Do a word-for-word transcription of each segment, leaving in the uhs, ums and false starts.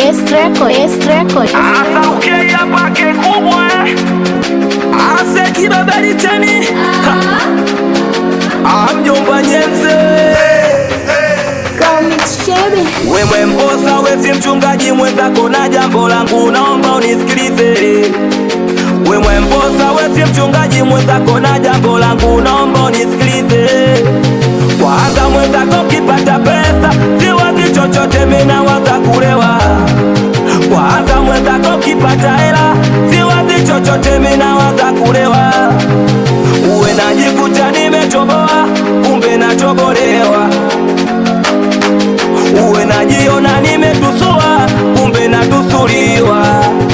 Estreko, estreko, asa ukei hapa kikubwa ase kibabeli teni amjomba Nyemse wewe mbosa wewe mchungaji mwenzako na jambo langu naomba unisikilize. Wewe mbosa wewe mchungaji mwenzako na jambo langu naomba unisikilize. Kwanza mwenzako kipata pesa siwazi chochote mimi nawaza kulewa. Kwanza mwenzako kipata hela siwazi chochote mimi nawaza kulewa. Uwe najikuta nimetoboa kumbe nachobolewa. Uwe najiona nimetusua kumbe natusuliwa.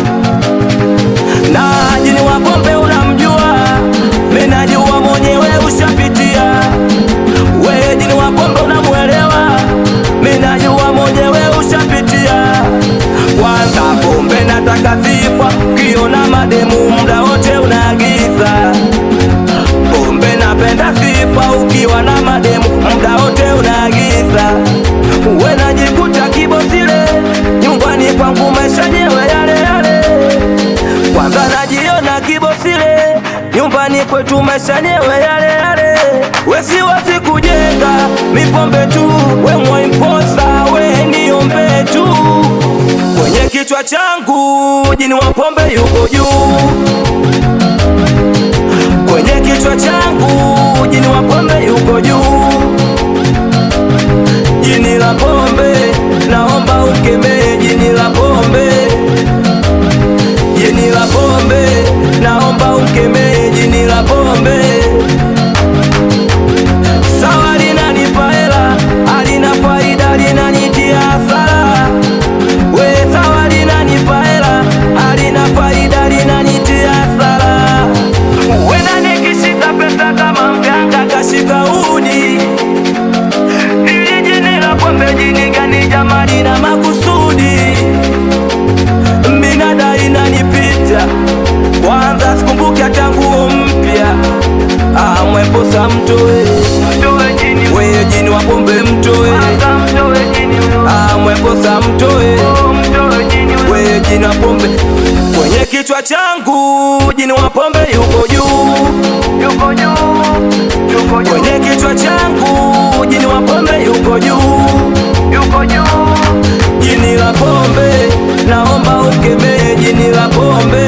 Na jini wa pombe unamjua mimi najua mwenyewe ushapitia. We jini wa pombe unamuelewa mimi najua mwenyewe ushapitia. Kwanza pombe nataka sifa kiona mademu muda wote unaagiza. Pombe napenda sifa ukiwa na mademu muda wote unaagiza. Uwe najikuta kibosile nyumbani kwangu maisha nyewe yale yale. Kwanza najiona kibosile nyumbani kwetu maisha nyewe yale yale. We siwazi kujenga mipombe tu we mwaimposa we niombe tu. Kwenye kichwa changu jini wa pombe yuko juu. Kwenye kichwa changu jini wa pombe yuko juu. Jini la pombe naomba ukemee jini la pombe. Jini la pombe naomba ukemee jini la pombe. Sawa linanipa hela halina faida linanitia hasara. We sawa linanipa hela halina faida linanitia hasara. Wena nikishika pesa kama mganga kashika udi. Ili jini la pombe jini gani jamani na makusudi. Minada inanipita kwanza sikumbuki hata nguo mpya. Ah mweposa mtoe wewe jini wa pombe mtoe. Ah mweposa mtoe wewe jini wa pombe. Kwenye kichwa changu jini wa pombe yuko juu. Kwenye kichwa changu jini wa pombe yuko juu. Jini la pombe naomba ukemee jini la pombe.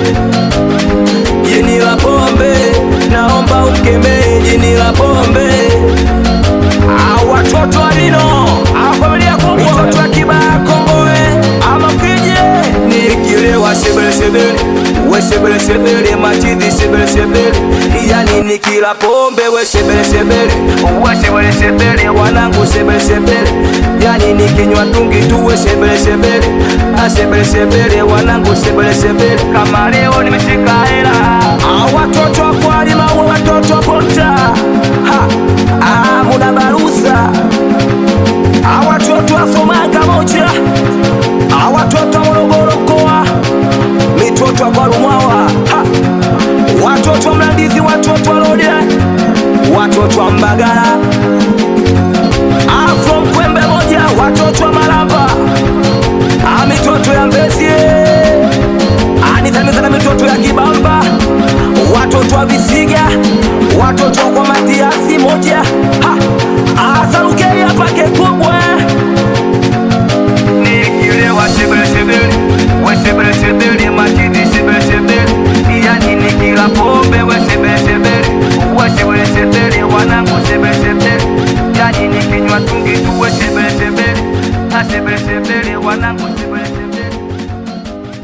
Jini la pombe naomba ukemee jini la pombe. Ah watoto walino ah familia kubwa watoto wa Kibaa Kongowe ama kije nikilewa sebele sebele we sebele sebele machizi sebele sebele. Yani nikila pombe we sebele sebele we sebele sebele wanangu sebele sebele. Yani nikinywa tungi tu we sebele sebele ah sebele sebele wanangu sebele sebele. Kama leo nimeshika hela ah watoto wa kwali mawe watoto wa Ponta ha ah muda barusa ah watoto wa Somanga moja ah watoto wa Morogoro mkoa mitoto wa Kwarumawa ha watoto wa Mlandizi watoto wa Lodya watoto wa Mbagala ah from Kwembe moja watoto wa Malamba ah mitoto ya Mbezi ah nitamiza na mitoto ya Kibamba watoto wa Visiga watoto kwa Matiasi moja ha ah salukei hapa kikubwa. Nikilewa sebele sebele we sebele sebele machizi sebele sebele. Yani nikila pombe we sebele sebele we sebele sebele wanangu sebele sebele. Yani nikinywa tungi tu we sebele sebele na sebele sebele wanangu sebele.